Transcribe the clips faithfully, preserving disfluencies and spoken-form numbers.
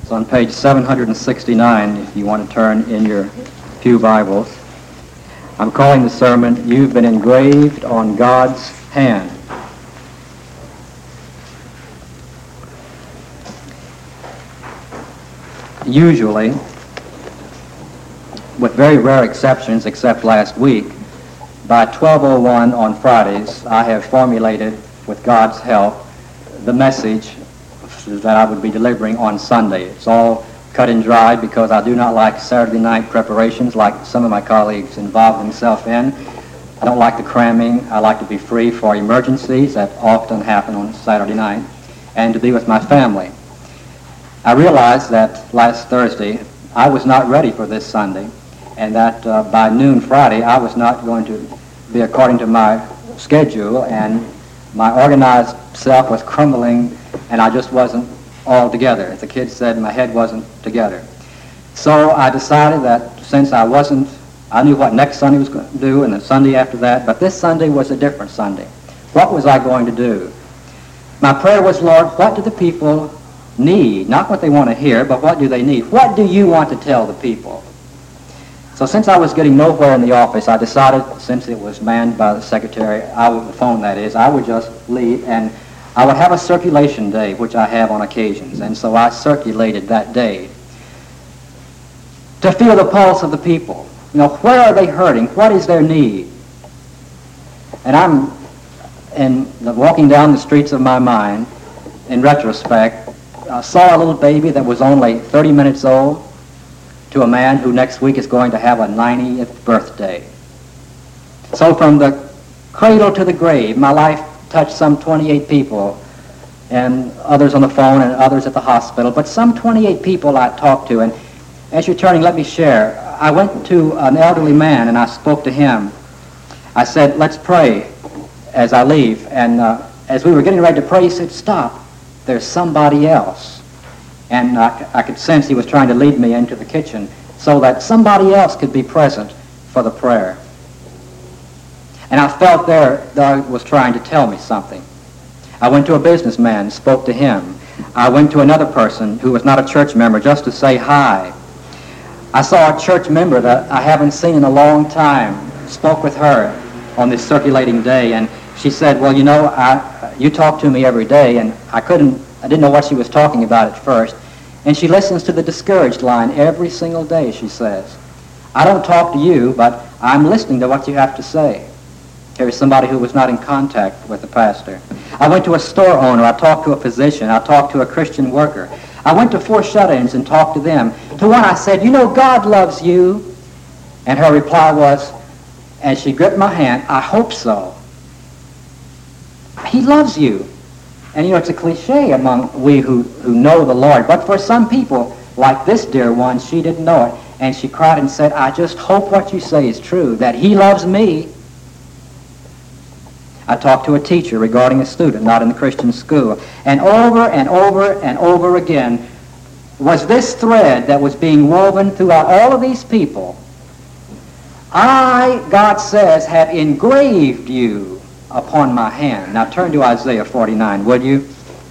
It's on page seven hundred sixty-nine if you want to turn in your pew Bibles. I'm calling the sermon, You've Been Engraved on God's Hand. Usually, with very rare exceptions except last week, by twelve oh one on Fridays, I have formulated, with God's help, the message that I would be delivering on Sunday. It's all cut and dried because I do not like Saturday night preparations like some of my colleagues involve themselves in. I don't like the cramming. I like to be free for emergencies that often happen on Saturday night and to be with my family. I realized that last Thursday I was not ready for this Sunday and that uh, by noon Friday I was not going to be according to my schedule, and my organized self was crumbling and I just wasn't all together. As the kids said, my head wasn't together. So I decided that since I wasn't, I knew what next Sunday was going to do and the Sunday after that, but this Sunday was a different Sunday. What was I going to do? My prayer was, Lord, what do the people need? Not what they want to hear, but what do they need? What do you want to tell the people? So since I was getting nowhere in the office, I decided, since it was manned by the secretary, I would, the phone that is, I would just leave and I would have a circulation day, which I have on occasions. And so I circulated that day to feel the pulse of the people. You know, where are they hurting? What is their need? And I'm in the, walking down the streets of my mind, in retrospect, I saw a little baby that was only thirty minutes old to a man who next week is going to have a ninetieth birthday. So from the cradle to the grave, my life touched some twenty-eight people, and others on the phone and others at the hospital, but some twenty-eight people I talked to. And as you're turning, let me share. I went to an elderly man and I spoke to him. I said, let's pray as I leave. And uh, as we were getting ready to pray, he said, stop. There's somebody else. And I, I could sense he was trying to lead me into the kitchen so that somebody else could be present for the prayer. And I felt there God was trying to tell me something. I went to a businessman, spoke to him. I went to another person who was not a church member just to say hi. I saw a church member that I haven't seen in a long time, spoke with her on this circulating day, and she said, well, you know, I, you talk to me every day, and I couldn't, I didn't know what she was talking about at first. And she listens to the discouraged line every single day, she says. I don't talk to you, but I'm listening to what you have to say. Here's somebody who was not in contact with the pastor. I went to a store owner. I talked to a physician. I talked to a Christian worker. I went to four shut-ins and talked to them. To one I said, you know, God loves you. And her reply was, as she gripped my hand, I hope so. He loves you. And you know, it's a cliche among we who, who know the Lord. But for some people, like this dear one, she didn't know it. And she cried and said, I just hope what you say is true, that he loves me. I talked to a teacher regarding a student not in the Christian school. And over and over and over again was this thread that was being woven throughout all of these people. I, God says, have engraved you upon my hand. Now turn to Isaiah forty-nine, would you?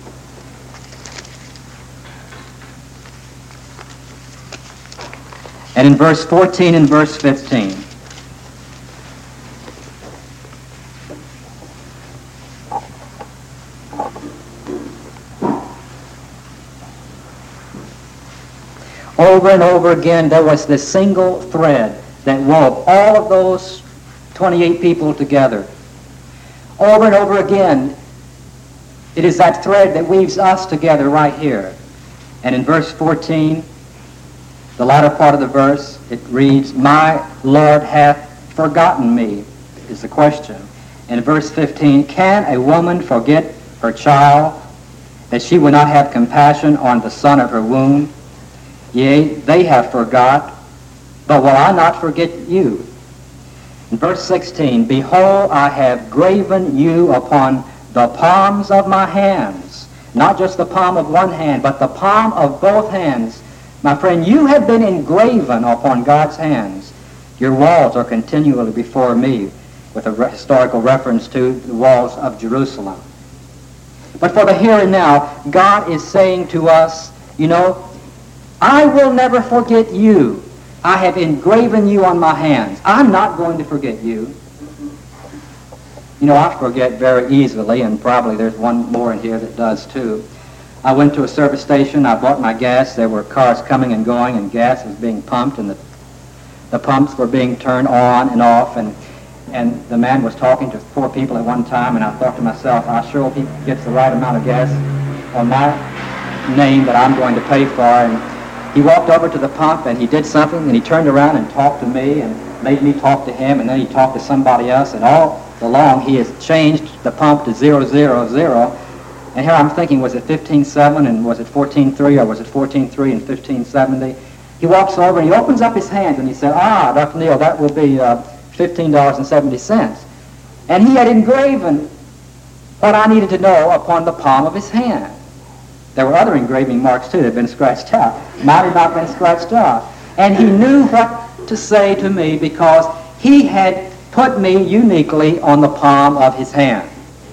And in verse fourteen and verse fifteen. Over and over again, there was this single thread that wove all of those twenty-eight people together. Over and over again, it is that thread that weaves us together right here. And in verse fourteen, the latter part of the verse, it reads, my Lord hath forgotten me, is the question. And in verse fifteen, can a woman forget her child, that she will not have compassion on the son of her womb? Yea, they have forgot, but will I not forget you? In verse sixteen, behold, I have graven you upon the palms of my hands. Not just the palm of one hand, but the palm of both hands. My friend, you have been engraven upon God's hands. Your walls are continually before me, with a re- historical reference to the walls of Jerusalem. But for the here and now, God is saying to us, you know, I will never forget you. I have engraven you on my hands. I'm not going to forget you. You know, I forget very easily, and probably there's one more in here that does too. I went to a service station. I bought my gas. There were cars coming and going, and gas was being pumped, and the, the pumps were being turned on and off, and and the man was talking to four people at one time, and I thought to myself, I sure hope he gets the right amount of gas on my name that I'm going to pay for. And he walked over to the pump, and he did something, and he turned around and talked to me and made me talk to him, and then he talked to somebody else, and all along he has changed the pump to zero, zero, zero. And here I'm thinking, was it fifteen seven, and was it fourteen three, or was it fourteen three and fifteen seventy? He walks over and he opens up his hands and he said, ah, Doctor Neal, that will be uh, fifteen dollars and seventy cents. And he had engraven what I needed to know upon the palm of his hand. There were other engraving marks too that had been scratched out. Mine had not been scratched out. And he knew what to say to me because he had put me uniquely on the palm of his hand.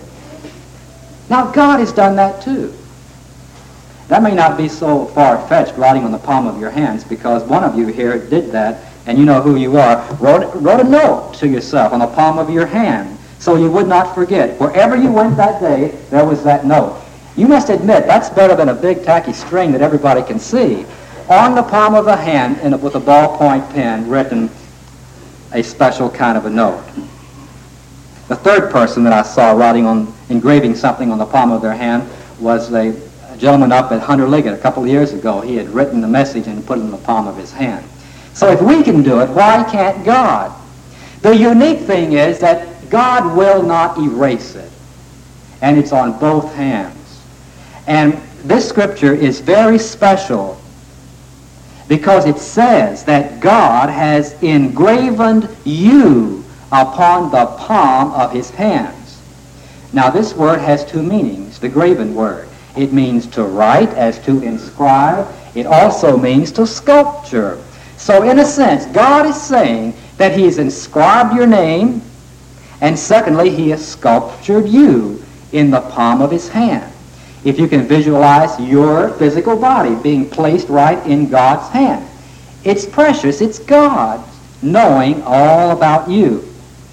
Now God has done that too. That may not be so far-fetched, writing on the palm of your hands, because one of you here did that, and you know who you are, wrote, wrote a note to yourself on the palm of your hand so you would not forget. Wherever you went that day, there was that note. You must admit, that's better than a big tacky string that everybody can see. On the palm of the hand, and with a ballpoint pen, written a special kind of a note. The third person that I saw writing on, engraving something on the palm of their hand was a gentleman up at Hunter Liggett a couple of years ago. He had written the message and put it in the palm of his hand. So if we can do it, why can't God? The unique thing is that God will not erase it. And it's on both hands. And this scripture is very special because it says that God has engraven you upon the palm of his hands. Now this word has two meanings, the graven word. It means to write, as to inscribe. It also means to sculpture. So in a sense, God is saying that he has inscribed your name, and secondly, he has sculptured you in the palm of his hand. If you can visualize your physical body being placed right in God's hand. It's precious. It's God knowing all about you.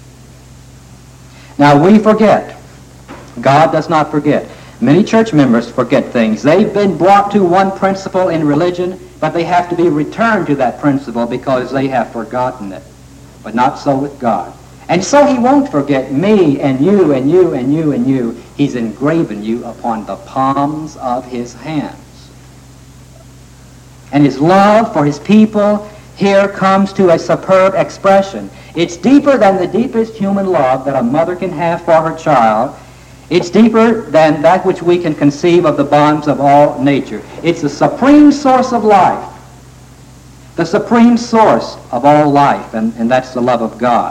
Now we forget. God does not forget. Many church members forget things. They've been brought to one principle in religion, but they have to be returned to that principle because they have forgotten it. But not so with God. And so he won't forget me and you and you and you and you. He's engraven you upon the palms of his hands. And his love for his people here comes to a superb expression. It's deeper than the deepest human love that a mother can have for her child. It's deeper than that which we can conceive of the bonds of all nature. It's the supreme source of life. The supreme source of all life, and, and that's the love of God.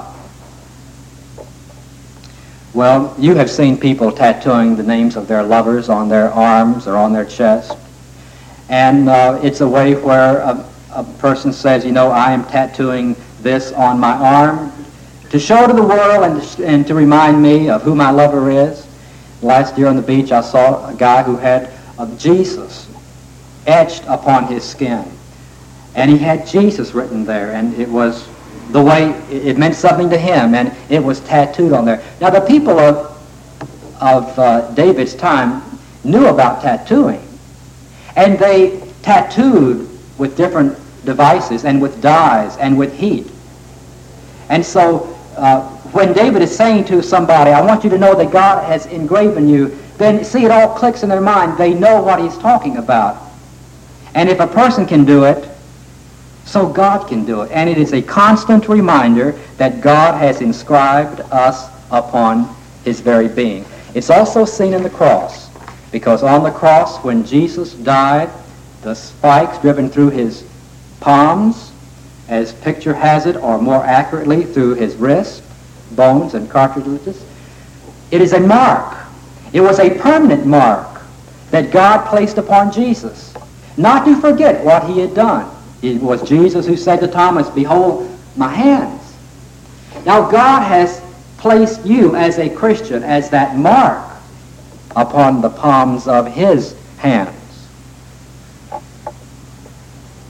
Well, you have seen people tattooing the names of their lovers on their arms or on their chest. And uh, it's a way where a, a person says, you know, I am tattooing this on my arm to show to the world and to, and to remind me of who my lover is. Last year on the beach, I saw a guy who had uh, Jesus etched upon his skin. And he had Jesus written there, and it was the way, it meant something to him, and it was tattooed on there. Now, the people of, of uh, David's time knew about tattooing, and they tattooed with different devices, and with dyes, and with heat. And so, uh, when David is saying to somebody, I want you to know that God has engraven you, then see, it all clicks in their mind. They know what he's talking about. And if a person can do it, so God can do it. And it is a constant reminder that God has inscribed us upon his very being. It's also seen in the cross, because on the cross, when Jesus died, the spikes driven through his palms, as picture has it, or more accurately, through his wrist, bones and cartilages, it is a mark. It was a permanent mark that God placed upon Jesus, not to forget what he had done. It was Jesus who said to Thomas, behold my hands. Now God has placed you as a Christian as that mark upon the palms of his hands.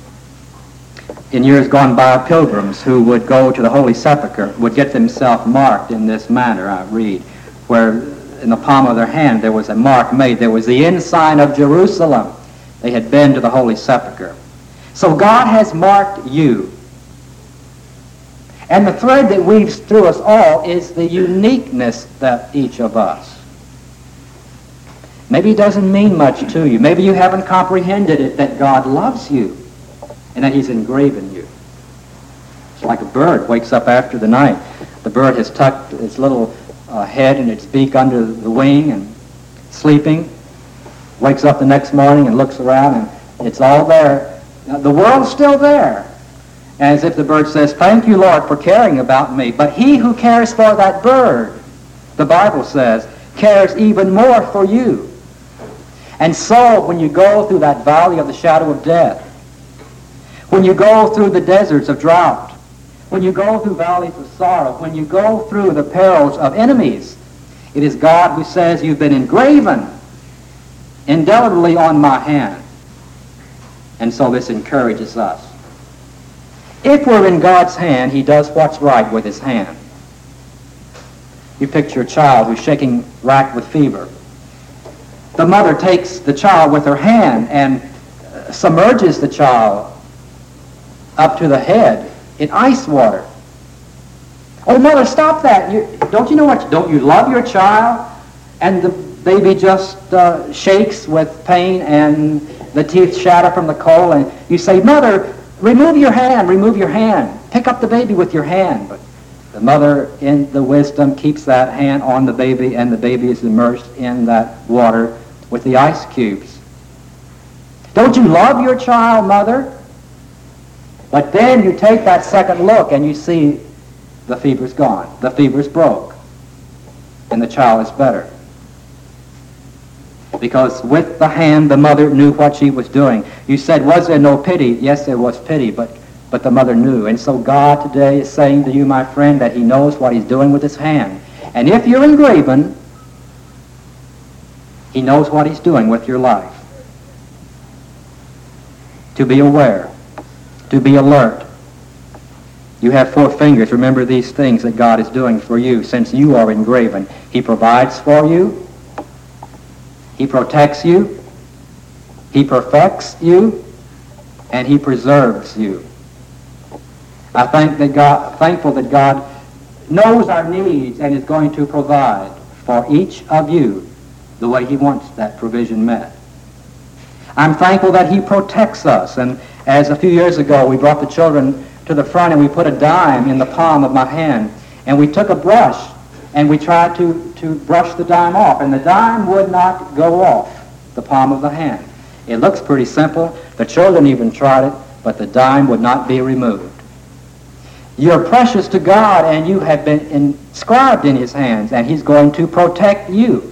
in years gone by, pilgrims who would go to the Holy Sepulchre would get themselves marked in this manner, I read, where in the palm of their hand there was a mark made. There was the ensign of Jerusalem. They had been to the Holy Sepulchre. So God has marked you. And the thread that weaves through us all is the uniqueness that each of us. Maybe it doesn't mean much to you. Maybe you haven't comprehended it, that God loves you and that he's engraven you. It's like a bird wakes up after the night. The bird has tucked its little uh, head and its beak under the wing and sleeping. Wakes up the next morning and looks around and it's all there. Now, the world's still there. As if the bird says, thank you, Lord, for caring about me. But he who cares for that bird, the Bible says, cares even more for you. And so when you go through that valley of the shadow of death, when you go through the deserts of drought, when you go through valleys of sorrow, when you go through the perils of enemies, it is God who says, you've been engraven indelibly on my hand. And so this encourages us. If we're in God's hand, he does what's right with his hand. You picture a child who's shaking, racked with fever. The mother takes the child with her hand and submerges the child up to the head in ice water. Oh, mother, stop that. You, don't you know what? Don't you love your child? And the baby just uh, shakes with pain and the teeth shatter from the cold. And you say, mother, remove your hand, remove your hand. Pick up the baby with your hand. But the mother, in the wisdom, keeps that hand on the baby, and the baby is immersed in that water with the ice cubes. Don't you love your child, mother? But then you take that second look and you see the fever's gone. The fever's broke. And the child is better. Because with the hand, the mother knew what she was doing. You said, was there no pity? Yes, there was pity, but, but the mother knew. And so God today is saying to you, my friend, that he knows what he's doing with his hand. And if you're engraven, he knows what he's doing with your life. To be aware. To be alert. You have four fingers. Remember these things that God is doing for you since you are engraven. He provides for you. He protects you. He perfects you. And he preserves you. I thank that God, thankful that God knows our needs and is going to provide for each of you the way he wants that provision met. I'm thankful that he protects us. And as a few years ago we brought the children to the front and we put a dime in the palm of my hand and we took a brush and we tried to, to brush the dime off, and the dime would not go off the palm of the hand. It looks pretty simple. The children even tried it, but the dime would not be removed. You're precious to God and you have been inscribed in his hands, and he's going to protect you.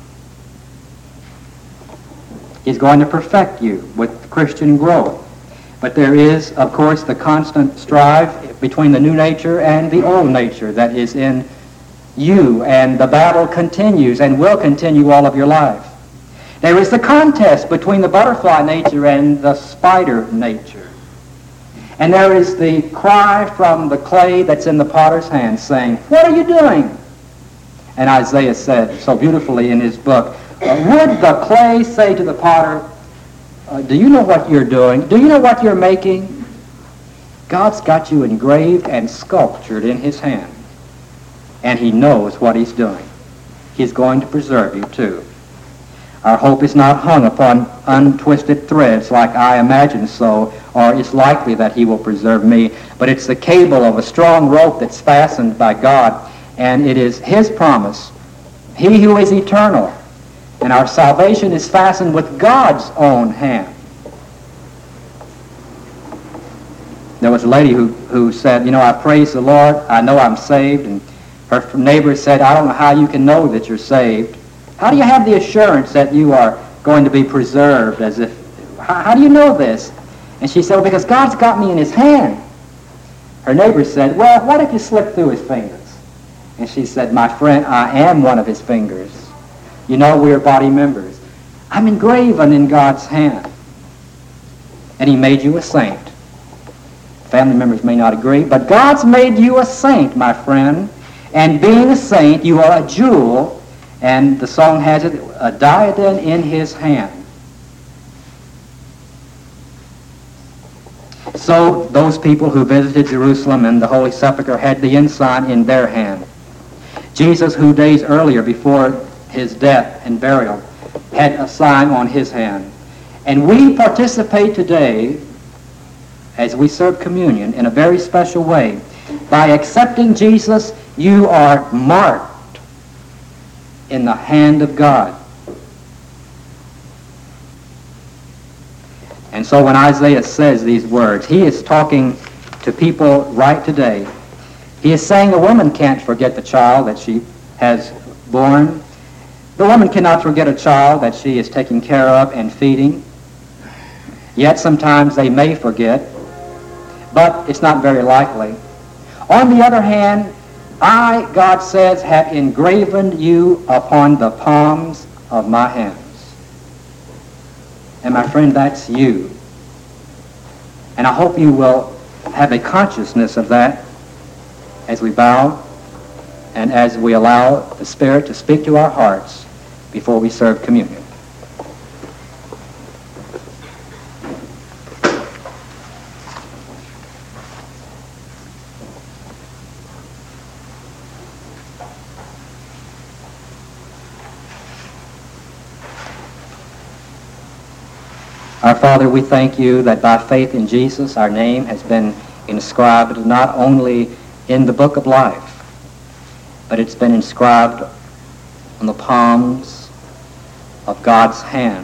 He's going to perfect you with Christian growth. But there is, of course, the constant strife between the new nature and the old nature that is in you, and the battle continues and will continue all of your life. There is the contest between the butterfly nature and the spider nature. And there is the cry from the clay that's in the potter's hand saying, what are you doing? And Isaiah said so beautifully in his book, would the clay say to the potter, uh, do you know what you're doing? Do you know what you're making? God's got you engraved and sculptured in his hand. And he knows what he's doing. He's going to preserve you too. Our hope is not hung upon untwisted threads like I imagine so, or it's likely that he will preserve me, but it's the cable of a strong rope that's fastened by God, and it is his promise, he who is eternal, and our salvation is fastened with God's own hand. There was a lady who, who said, you know, I praise the Lord, I know I'm saved, and her neighbor said, I don't know how you can know that you're saved. How do you have the assurance that you are going to be preserved as if, how, how do you know this? And she said, well, because God's got me in his hand. Her neighbor said, well, what if you slip through his fingers? And she said, my friend, I am one of his fingers. You know, we're body members. I'm engraven in God's hand. And he made you a saint. Family members may not agree, but God's made you a saint, my friend. And being a saint, you are a jewel, and the song has it, a diadem in his hand. So those people who visited Jerusalem and the Holy Sepulchre had the ensign in their hand. Jesus, who days earlier, before his death and burial, had a sign on his hand. And we participate today, as we serve communion, in a very special way. By accepting Jesus, you are marked in the hand of God. And so when Isaiah says these words, he is talking to people right today. He is saying a woman can't forget the child that she has born. The woman cannot forget a child that she is taking care of and feeding. Yet sometimes they may forget, but it's not very likely. On the other hand, I, God says, have engraven you upon the palms of my hands. And my friend, that's you. And I hope you will have a consciousness of that as we bow and as we allow the Spirit to speak to our hearts before we serve communion. Our Father, we thank you that by faith in Jesus, our name has been inscribed not only in the book of life, but it's been inscribed on the palms of God's hand.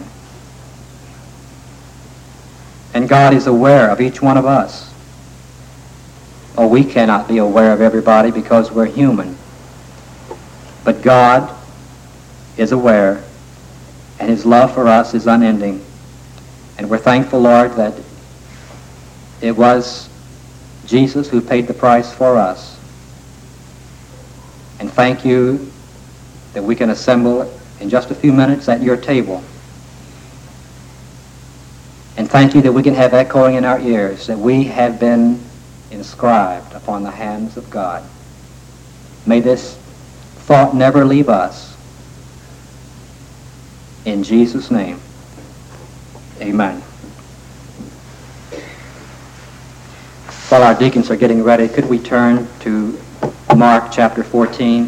And God is aware of each one of us. Oh, we cannot be aware of everybody because we're human. But God is aware, and his love for us is unending. And we're thankful, Lord, that it was Jesus who paid the price for us. And thank you that we can assemble in just a few minutes at your table. And thank you that we can have echoing in our ears that we have been inscribed upon the hands of God. May this thought never leave us. In Jesus' name. Amen. While our deacons are getting ready, could we turn to Mark chapter fourteen?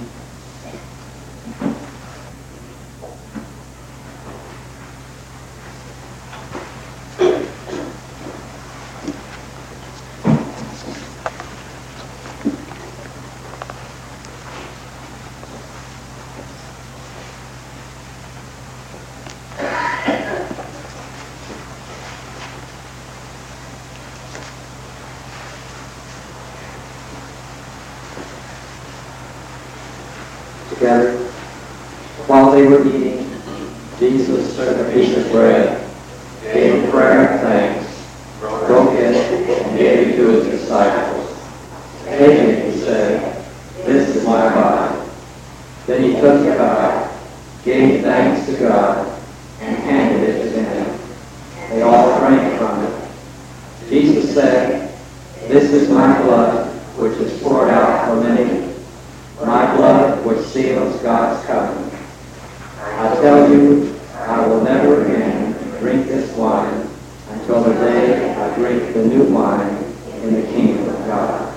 Together, while they were eating, Jesus took a piece of bread, gave a prayer of thanks, broke it, and gave it to his disciples. Taking it, he said, "This is my body." Then he took the cup, gave thanks to God, and handed it to them. They all drank from it. Jesus said, "This is my blood, which is poured out for many. My blood which seals God's covenant. I tell you, I will never again drink this wine until the day I drink the new wine in the kingdom of God."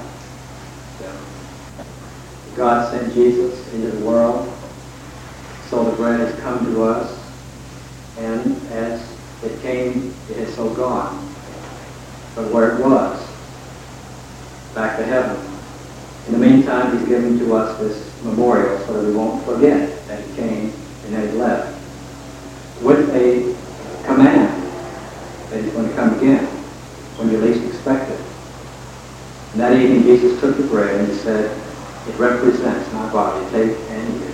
God sent Jesus into the world, so the bread has come to us, and as it came, it has so gone. But where it was, back to heaven. In the meantime, he's given to us this memorial so that we won't forget that he came and that he left, with a command that he's going to come again when you least expect it. And that evening, Jesus took the bread and he said, "It represents my body. Take and eat it."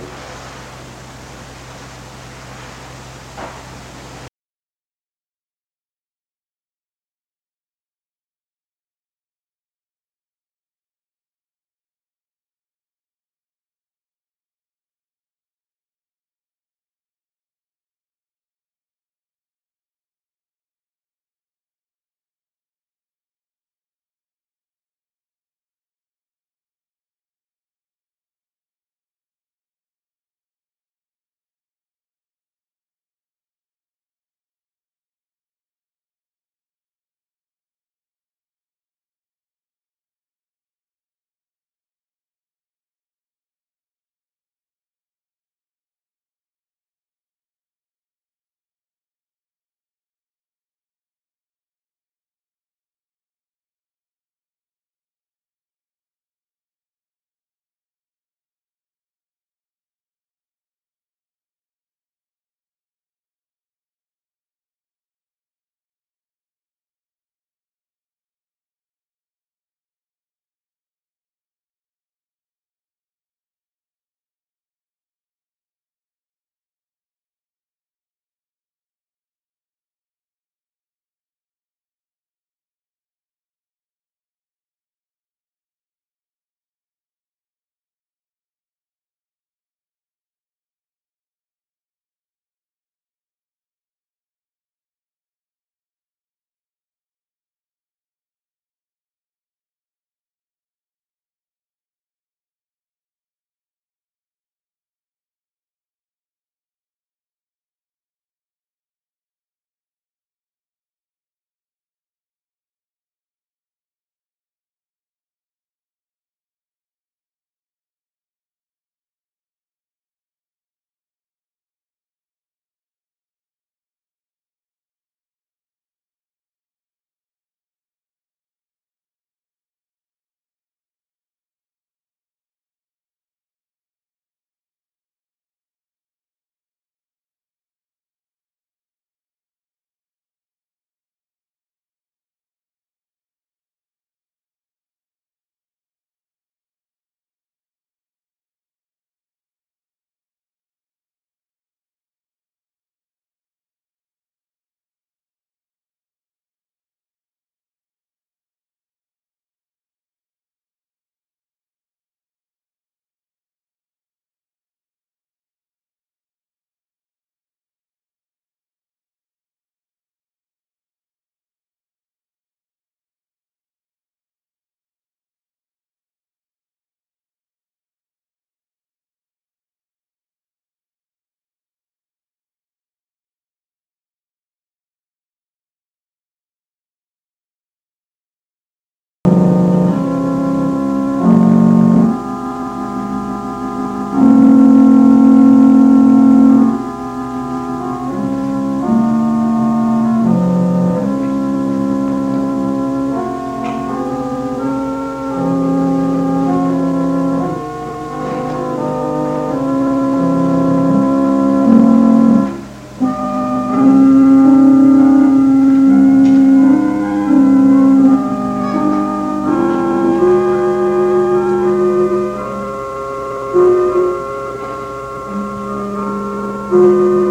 Amen.